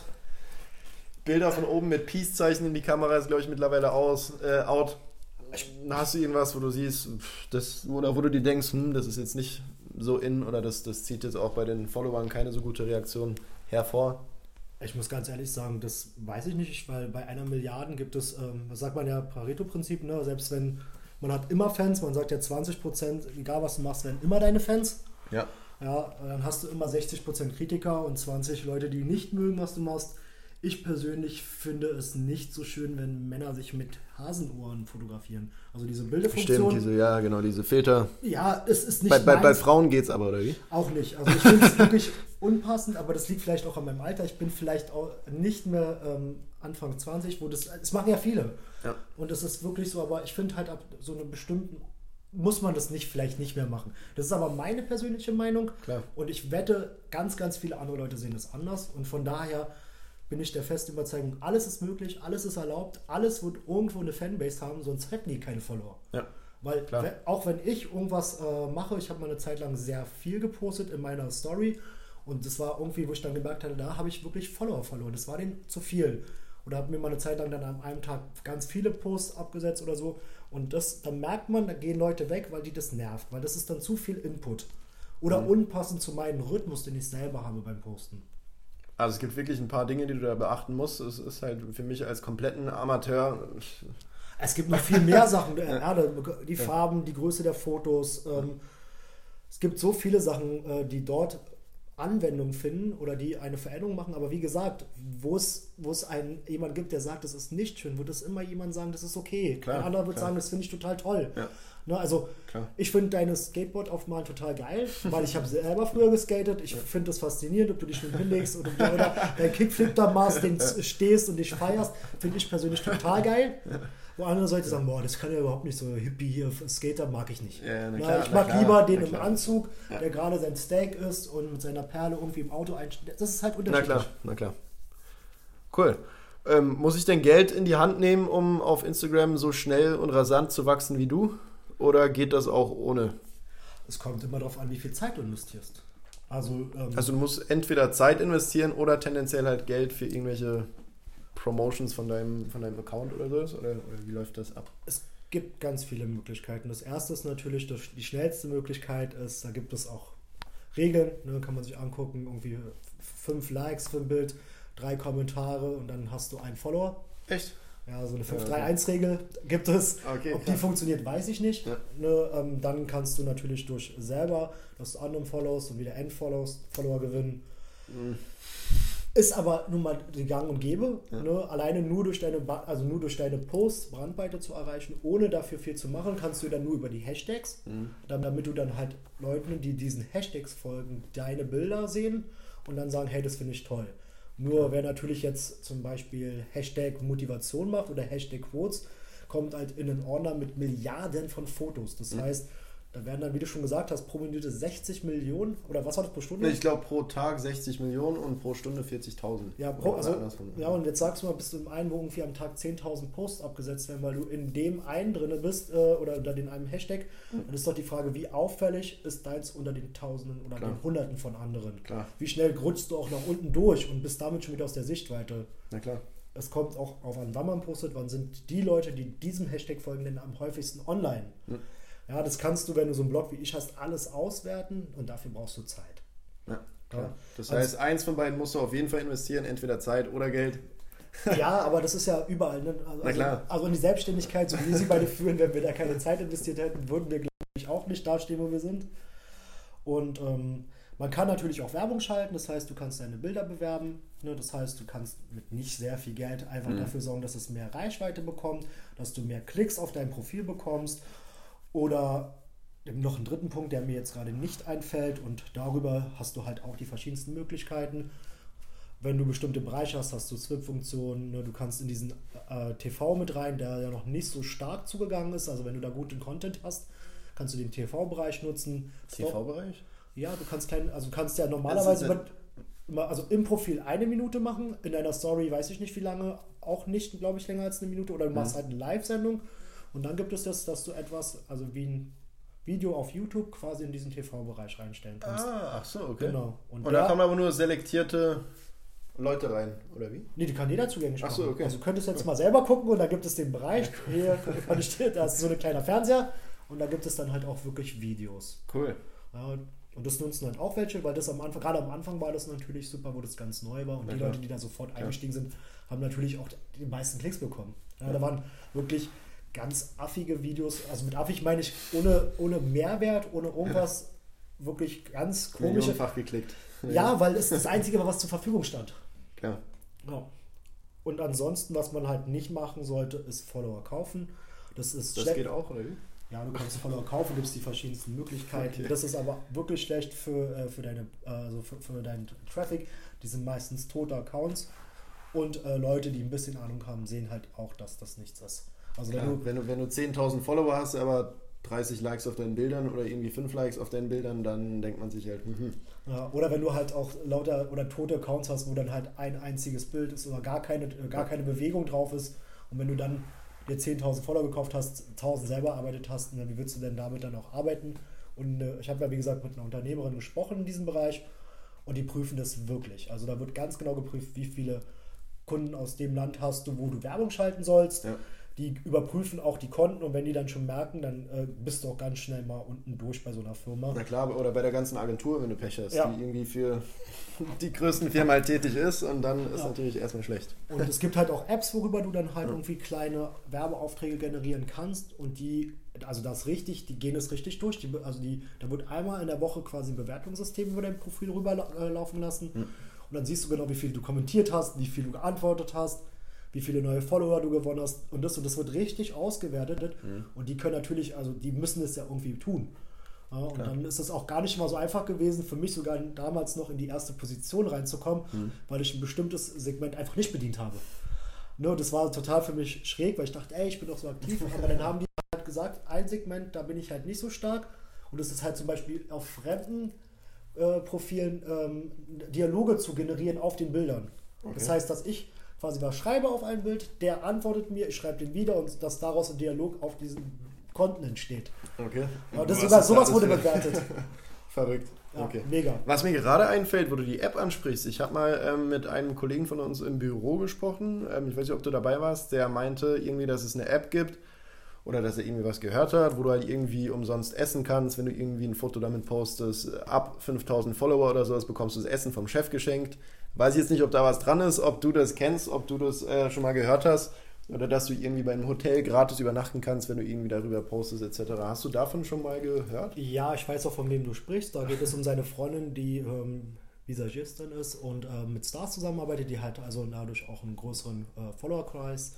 Bilder von oben mit Peace-Zeichen in die Kamera ist, glaube ich, mittlerweile aus, äh, out. Hast du irgendwas, wo du siehst, das, oder wo du dir denkst, hm, das ist jetzt nicht so in oder das, das zieht jetzt auch bei den Followern keine so gute Reaktion hervor? Ich muss ganz ehrlich sagen, das weiß ich nicht, weil bei einer Milliarde gibt es, ähm, was sagt man ja, Pareto-Prinzip, ne? Selbst wenn man hat immer Fans, man sagt ja zwanzig Prozent, egal was du machst, werden immer deine Fans. Ja. Ja, dann hast du immer sechzig Prozent Kritiker und zwanzig Leute, die nicht mögen, was du machst. Ich persönlich finde es nicht so schön, wenn Männer sich mit Hasenohren fotografieren. Also diese Bilderfunktion. Stimmt, diese, ja, genau, diese Filter. Ja, es ist nicht Bei, bei, bei Frauen geht's aber, oder wie? Auch nicht. Also ich finde es wirklich unpassend, aber das liegt vielleicht auch an meinem Alter. Ich bin vielleicht auch nicht mehr ähm, Anfang zwanzig, wo das, das machen ja viele. Ja. Und das ist wirklich so, aber ich finde halt ab so einem bestimmten muss man das nicht, vielleicht nicht mehr machen. Das ist aber meine persönliche Meinung. Klar. Und ich wette, ganz, ganz viele andere Leute sehen das anders. Und von daher bin ich der festen Überzeugung, alles ist möglich, alles ist erlaubt, alles wird irgendwo eine Fanbase haben, sonst hätten die keine Follower. Ja, weil klar. wenn, auch wenn ich irgendwas äh, mache, ich habe mal eine Zeit lang sehr viel gepostet in meiner Story und das war irgendwie, wo ich dann gemerkt hatte, da habe ich wirklich Follower verloren, das war denen zu viel. Oder habe mir mal eine Zeit lang dann an einem Tag ganz viele Posts abgesetzt oder so und das, dann merkt man, da gehen Leute weg, weil die das nervt, weil das ist dann zu viel Input. Oder mhm. unpassend zu meinem Rhythmus, den ich selber habe beim Posten. Also es gibt wirklich ein paar Dinge, die du da beachten musst. Es ist halt für mich als kompletten Amateur... Es gibt noch viel mehr Sachen. Ja, die Farben, die Größe der Fotos. Ähm, es gibt so viele Sachen, die dort Anwendung finden oder die eine Veränderung machen. Aber wie gesagt, wo es, wo es einen, jemand gibt, der sagt, das ist nicht schön, wird es immer jemand sagen, das ist okay. Klar, Ein anderer wird klar. sagen, das finde ich total toll. Ja. Ne, also Klar. ich finde deine Skateboard-Aufmalen total geil, weil ich habe selber früher geskatet. Ich finde das faszinierend, ob du dich nun hinlegst oder, oder deinen Kickflip da machst, den stehst und dich feierst, finde ich persönlich total geil. Wo andere Leute sagen, boah, das kann ja überhaupt nicht so Hippie hier, Skater mag ich nicht. Ja, na na, klar, ich na mag klar, lieber den na im klar. Anzug, Ja. der gerade sein Steak isst und mit seiner Perle irgendwie im Auto einsteigt. Das ist halt Na unterschiedlich. klar, na klar. Cool. Ähm, muss ich denn Geld in die Hand nehmen, um auf Instagram so schnell und rasant zu wachsen wie du? Oder geht das auch ohne? Es kommt immer darauf an, wie viel Zeit du investierst. Also, ähm, Also du musst entweder Zeit investieren oder tendenziell halt Geld für irgendwelche Promotions von deinem, von deinem Account oder so? Oder, oder wie läuft das ab? es gibt ganz viele Möglichkeiten. Das erste ist natürlich, das, die schnellste Möglichkeit ist, da gibt es auch Regeln, ne, kann man sich angucken, irgendwie fünf Likes für ein Bild, drei Kommentare und dann hast du einen Follower. Echt? Ja, so eine Ja, fünf okay. drei eins Regel gibt es. Okay, Ob die ja. funktioniert, weiß ich nicht. Ja. Ne, ähm, dann kannst du natürlich durch selber, dass du anderen Follows und wieder End-Follows, Follower gewinnen. Mhm. Ist aber nun mal die Gang und Gäbe. Ja. Ne? Alleine nur durch deine Ba- also nur durch deine Posts Brandweite zu erreichen, ohne dafür viel zu machen, kannst du dann nur über die Hashtags, Mhm. dann, damit du dann halt Leuten, die diesen Hashtags folgen, deine Bilder sehen und dann sagen, hey, das finde ich toll. Nur wer natürlich jetzt zum Beispiel Hashtag Motivation macht oder Hashtag Quotes, kommt halt in einen Ordner mit Milliarden von Fotos. Das Mhm. heißt, da werden dann, wie du schon gesagt hast, pro Minute sechzig Millionen oder was war das pro Stunde? Ich glaube pro Tag sechzig Millionen und pro Stunde vierzigtausend. Ja, pro, Oder also, andersrum. ja, und jetzt sagst du mal, bist du im einen, wo irgendwie am Tag zehntausend Posts abgesetzt werden, weil du in dem einen drin bist äh, oder unter den einem Hashtag, dann ist doch die Frage, wie auffällig ist deins unter den Tausenden oder Klar. den Hunderten von anderen? Klar. Wie schnell rutschst du auch nach unten durch und bist damit schon wieder aus der Sichtweite? Na klar. Es kommt auch auf an, wann man postet, wann sind die Leute, die diesem Hashtag folgen, denn am häufigsten online. Hm. Ja, das kannst du, wenn du so einen Blog wie ich hast, alles auswerten und dafür brauchst du Zeit. Ja, klar. Ja. Das Also, heißt, eins von beiden musst du auf jeden Fall investieren, entweder Zeit oder Geld. ja, aber das ist ja überall. Ne? Also, Na klar. also in die Selbstständigkeit, so wie wir sie beide führen, wenn wir da keine Zeit investiert hätten, würden wir, glaube ich, auch nicht dastehen, wo wir sind. Und ähm, man kann natürlich auch Werbung schalten, das heißt, du kannst deine Bilder bewerben. Ne? Das heißt, du kannst mit nicht sehr viel Geld einfach mhm. dafür sorgen, dass es mehr Reichweite bekommt, dass du mehr Klicks auf dein Profil bekommst. Oder noch einen dritten Punkt, der mir jetzt gerade nicht einfällt, und darüber hast du halt auch die verschiedensten Möglichkeiten. Wenn du bestimmte Bereiche hast, hast du Swipe-Funktionen, ne? Du kannst in diesen äh, T V mit rein, der ja noch nicht so stark zugegangen ist. Also wenn du da guten Content hast, kannst du den T V-Bereich nutzen. T V-Bereich? Ja, du kannst kein, also du kannst ja normalerweise über, immer, also im Profil eine Minute machen, in deiner Story weiß ich nicht wie lange, auch nicht, glaube ich, länger als eine Minute, oder du machst mhm. halt eine Live-Sendung und dann gibt es das, dass du etwas, also wie ein Video auf YouTube quasi in diesen T V-Bereich reinstellen kannst. Ah, ach so, okay. Genau. Und, und da, da kommen aber nur selektierte Leute rein, oder wie? Nee, die kann jeder zugänglich machen. Ach so, okay. Also du könntest jetzt mal selber gucken und da gibt es den Bereich, hier kann ich, da ist so ein kleiner Fernseher und da gibt es dann halt auch wirklich Videos. Cool. Ja, und das nutzen halt auch welche, weil das am Anfang, gerade am Anfang war das natürlich super, wo das ganz neu war und ja, die klar. Leute, die da sofort ja. eingestiegen sind, haben natürlich auch die meisten Klicks bekommen. Ja, ja. Da waren wirklich ganz affige Videos, also mit affig meine ich ohne, ohne Mehrwert, ohne irgendwas, ja. wirklich ganz komische. Millionenfach geklickt. Ja, ja, weil es das Einzige war, was zur Verfügung stand. Klar. Ja. Und ansonsten, was man halt nicht machen sollte, ist Follower kaufen. Das ist Das schlecht. geht auch, oder wie? Ja, du kannst Follower kaufen, gibt es die verschiedensten Möglichkeiten. Okay. Das ist aber wirklich schlecht für, für, deine, also für, für deinen Traffic. Die sind meistens tote Accounts. Und äh, Leute, die ein bisschen Ahnung haben, sehen halt auch, dass das nichts ist. Also Klar, wenn du, wenn du, wenn du zehntausend Follower hast, aber dreißig Likes auf deinen Bildern oder irgendwie fünf Likes auf deinen Bildern, dann denkt man sich halt, mhm. Ja, oder wenn du halt auch lauter oder tote Accounts hast, wo dann halt ein einziges Bild ist oder gar keine, gar keine Bewegung drauf ist, und wenn du dann dir zehntausend Follower gekauft hast, tausend selber erarbeitet hast, wie würdest du denn damit dann auch arbeiten? Und äh, ich habe ja, wie gesagt, mit einer Unternehmerin gesprochen in diesem Bereich und die prüfen das wirklich. Also da wird ganz genau geprüft, wie viele Kunden aus dem Land hast du, wo du Werbung schalten sollst. Ja. Die überprüfen auch die Konten und wenn die dann schon merken, dann äh, bist du auch ganz schnell mal unten durch bei so einer Firma. Na klar, oder bei der ganzen Agentur, wenn du Pech hast, ja. die irgendwie für die größten Firmen halt tätig ist, und dann ist ja. natürlich erstmal schlecht. Und es gibt halt auch Apps, worüber du dann halt ja. irgendwie kleine Werbeaufträge generieren kannst, und die, also das richtig, die gehen es richtig durch. Die, also die, da wird einmal in der Woche quasi ein Bewertungssystem über dein Profil rüberlaufen lassen hm. und dann siehst du genau, wie viel du kommentiert hast, wie viel du geantwortet hast, wie viele neue Follower du gewonnen hast, und das und das wird richtig ausgewertet mhm. und die können natürlich, also die müssen es ja irgendwie tun. Ja, und Klar. dann ist es auch gar nicht mal so einfach gewesen, für mich sogar damals noch in die erste Position reinzukommen, mhm. weil ich ein bestimmtes Segment einfach nicht bedient habe. Ne, das war total für mich schräg, weil ich dachte, ey, ich bin doch so aktiv, aber dann haben die halt gesagt, ein Segment, da bin ich halt nicht so stark, und das ist halt zum Beispiel auf fremden äh, Profilen ähm, Dialoge zu generieren auf den Bildern. Okay. Das heißt, dass ich quasi was schreibe auf ein Bild, der antwortet mir, ich schreibe den wieder, und dass daraus ein Dialog auf diesen Konten entsteht. Okay. Aber das sogar sowas wurde bewertet. Verrückt. Ja, okay. Mega. Was mir gerade einfällt, wo du die App ansprichst, ich habe mal ähm, mit einem Kollegen von uns im Büro gesprochen, ähm, ich weiß nicht, ob du dabei warst, der meinte irgendwie, dass es eine App gibt oder dass er irgendwie was gehört hat, wo du halt irgendwie umsonst essen kannst, wenn du irgendwie ein Foto damit postest, ab fünftausend Follower oder sowas bekommst du das Essen vom Chef geschenkt. Weiß ich jetzt nicht, ob da was dran ist, ob du das kennst, ob du das äh, schon mal gehört hast, oder dass du irgendwie bei einem Hotel gratis übernachten kannst, wenn du irgendwie darüber postest et cetera. Hast du davon schon mal gehört? Ja, ich weiß auch, von wem du sprichst. Da geht es um seine Freundin, die ähm, Visagistin ist und äh, mit Stars zusammenarbeitet, die hat also dadurch auch einen größeren äh, Followerkreis.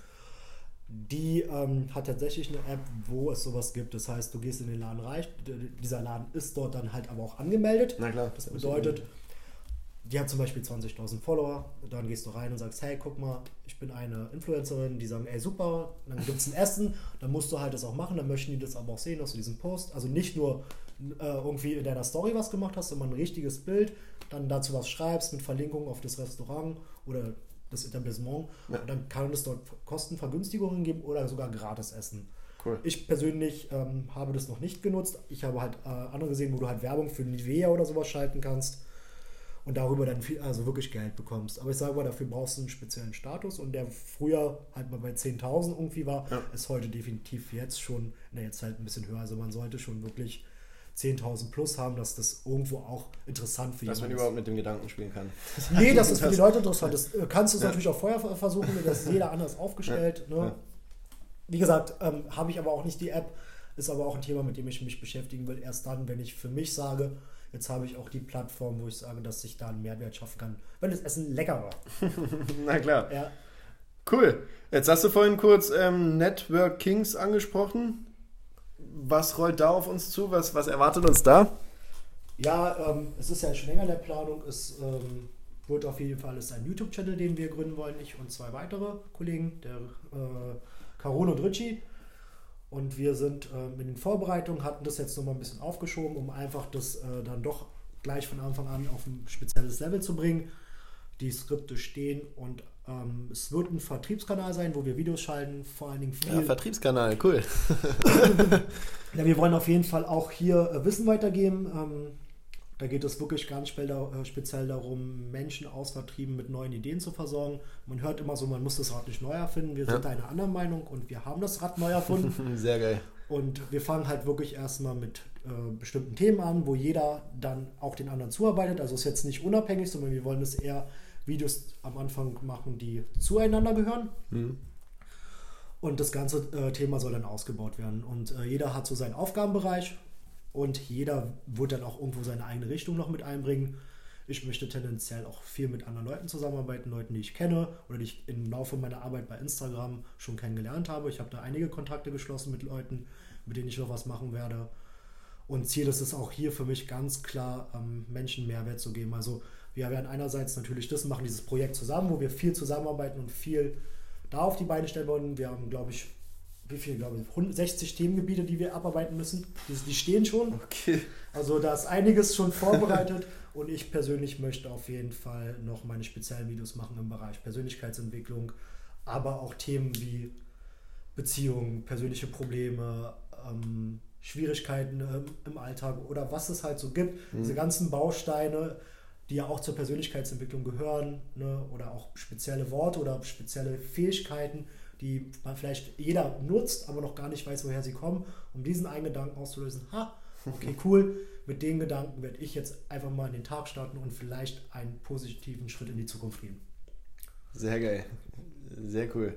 Die ähm, hat tatsächlich eine App, wo es sowas gibt. Das heißt, du gehst in den Laden rein, dieser Laden ist dort dann halt aber auch angemeldet. Na klar. Das bedeutet, die hat zum Beispiel zwanzigtausend Follower, dann gehst du rein und sagst, hey, guck mal, ich bin eine Influencerin, die sagen, ey, super, dann gibt es ein Essen, dann musst du halt das auch machen, dann möchten die das aber auch sehen, dass du diesen Post, also nicht nur äh, irgendwie in deiner Story was gemacht hast, sondern ein richtiges Bild, dann dazu was schreibst mit Verlinkung auf das Restaurant oder das Etablissement, ja. Und dann kann es dort Kostenvergünstigungen geben oder sogar gratis essen. Cool. Ich persönlich ähm, habe das noch nicht genutzt, ich habe halt äh, andere gesehen, wo du halt Werbung für Nivea oder sowas schalten kannst. und darüber dann viel, also wirklich Geld bekommst. Aber ich sage mal, dafür brauchst du einen speziellen Status und der früher halt mal bei zehntausend irgendwie war, ja. ist heute definitiv jetzt schon, na jetzt halt ein bisschen höher. Also man sollte schon wirklich zehntausend plus haben, dass das irgendwo auch interessant für dass jemanden ist. Dass man überhaupt mit dem Gedanken spielen kann. Nee, das ist für die Leute interessant. Das kannst du ja. natürlich auch vorher versuchen, das ist jeder anders aufgestellt. Ja. Ne? Ja. Wie gesagt, ähm, habe ich aber auch nicht die App, ist aber auch ein Thema, mit dem ich mich beschäftigen will. Erst dann, wenn ich für mich sage, jetzt habe ich auch die Plattform, wo ich sage, dass ich da einen Mehrwert schaffen kann, wenn das Essen lecker war. Na klar. Ja. Cool. Jetzt hast du vorhin kurz ähm, Network Kings angesprochen. Was rollt da auf uns zu? Was, was erwartet uns da? Ja, ähm, es ist ja schon länger in der Planung. Es ähm, wird auf jeden Fall ist ein YouTube-Channel, den wir gründen wollen, ich und zwei weitere Kollegen, der äh, Caron und Richie. Und wir sind äh, in den Vorbereitungen, hatten das jetzt nochmal ein bisschen aufgeschoben, um einfach das äh, dann doch gleich von Anfang an auf ein spezielles Level zu bringen. Die Skripte stehen und ähm, es wird ein Vertriebskanal sein, wo wir Videos schalten, vor allen Dingen viel. Ja, Vertriebskanal, cool. Ja, wir wollen auf jeden Fall auch hier äh, Wissen weitergeben. Ähm, da geht es wirklich ganz speziell darum, Menschen aus Vertrieben mit neuen Ideen zu versorgen. Man hört immer so, man muss das Rad nicht neu erfinden. Wir ja. sind da einer anderen Meinung und wir haben das Rad neu erfunden. Sehr geil. Und wir fangen halt wirklich erstmal mit äh, bestimmten Themen an, wo jeder dann auch den anderen zuarbeitet. Also es ist jetzt nicht unabhängig, sondern wir wollen es eher Videos am Anfang machen, die zueinander gehören. Mhm. Und das ganze äh, Thema soll dann ausgebaut werden. Und äh, jeder hat so seinen Aufgabenbereich. Und jeder wird dann auch irgendwo seine eigene Richtung noch mit einbringen. Ich möchte tendenziell auch viel mit anderen Leuten zusammenarbeiten, Leuten, die ich kenne oder die ich im Laufe meiner Arbeit bei Instagram schon kennengelernt habe. Ich habe da einige Kontakte geschlossen mit Leuten, mit denen ich noch was machen werde. Und Ziel ist es auch hier für mich ganz klar, ähm, Menschen Mehrwert zu geben. Also wir werden einerseits natürlich das machen, dieses Projekt zusammen, wo wir viel zusammenarbeiten und viel da auf die Beine stellen wollen. Wir haben, glaube ich, wie viel, glaube ich, sechzig Themengebiete, die wir abarbeiten müssen. Die, die stehen schon. Okay. Also da ist einiges schon vorbereitet und ich persönlich möchte auf jeden Fall noch meine speziellen Videos machen im Bereich Persönlichkeitsentwicklung, aber auch Themen wie Beziehungen, persönliche Probleme, ähm, Schwierigkeiten ähm, im Alltag oder was es halt so gibt. Mhm. Diese ganzen Bausteine, die ja auch zur Persönlichkeitsentwicklung gehören, ne? Oder auch spezielle Worte oder spezielle Fähigkeiten, die man vielleicht jeder nutzt, aber noch gar nicht weiß, woher sie kommen, um diesen einen Gedanken auszulösen. Ha, okay, cool. Mit den Gedanken werde ich jetzt einfach mal in den Tag starten und vielleicht einen positiven Schritt in die Zukunft gehen. Sehr geil. Sehr cool.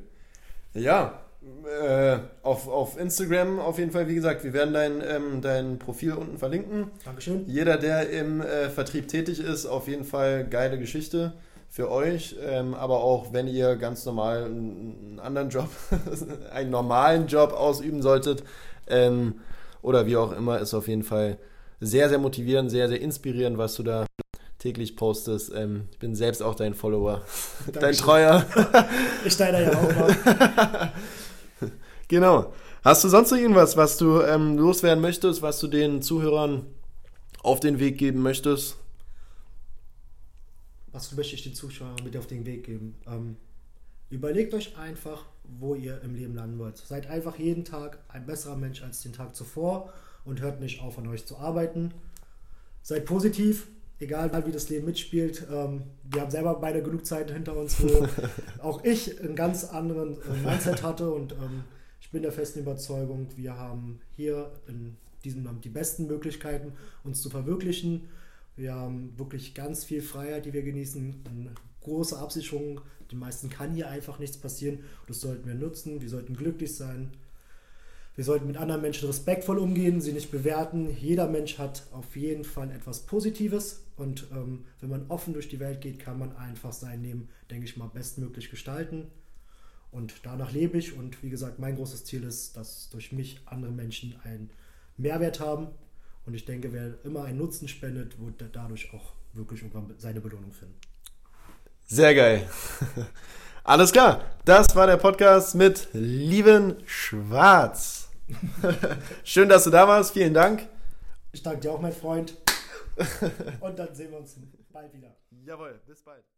Ja, äh, auf, auf Instagram auf jeden Fall, wie gesagt, wir werden dein, ähm, dein Profil unten verlinken. Dankeschön. Jeder, der im äh, Vertrieb tätig ist, auf jeden Fall geile Geschichte für euch, ähm, aber auch wenn ihr ganz normal einen anderen Job, einen normalen Job ausüben solltet ähm, oder wie auch immer, ist auf jeden Fall sehr, sehr motivierend, sehr, sehr inspirierend, was du da täglich postest. Ähm, ich bin selbst auch dein Follower, dein Treuer. Ich deiner ja auch mal. Genau. Hast du sonst noch irgendwas, was du ähm, loswerden möchtest, was du den Zuhörern auf den Weg geben möchtest? Was möchte ich den Zuschauern mit auf den Weg geben? Ähm, überlegt euch einfach, wo ihr im Leben landen wollt. Seid einfach jeden Tag ein besserer Mensch als den Tag zuvor und hört nicht auf, an euch zu arbeiten. Seid positiv, egal wie das Leben mitspielt. Ähm, wir haben selber beide genug Zeiten hinter uns, wo auch ich einen ganz anderen äh, Mindset hatte und ähm, ich bin der festen Überzeugung, wir haben hier in diesem Land die besten Möglichkeiten, uns zu verwirklichen. Wir haben wirklich ganz viel Freiheit, die wir genießen, eine große Absicherung. Den meisten kann hier einfach nichts passieren. Das sollten wir nutzen. Wir sollten glücklich sein. Wir sollten mit anderen Menschen respektvoll umgehen, sie nicht bewerten. Jeder Mensch hat auf jeden Fall etwas Positives. Und ähm, wenn man offen durch die Welt geht, kann man einfach sein Leben, denke ich mal, bestmöglich gestalten. Und danach lebe ich. Und wie gesagt, mein großes Ziel ist, dass durch mich andere Menschen einen Mehrwert haben. Und ich denke, wer immer einen Nutzen spendet, wird dadurch auch wirklich irgendwann seine Belohnung finden. Sehr geil. Alles klar. Das war der Podcast mit Lieven Schwarz. Schön, dass du da warst. Vielen Dank. Ich danke dir auch, mein Freund. Und dann sehen wir uns bald wieder. Jawohl, bis bald.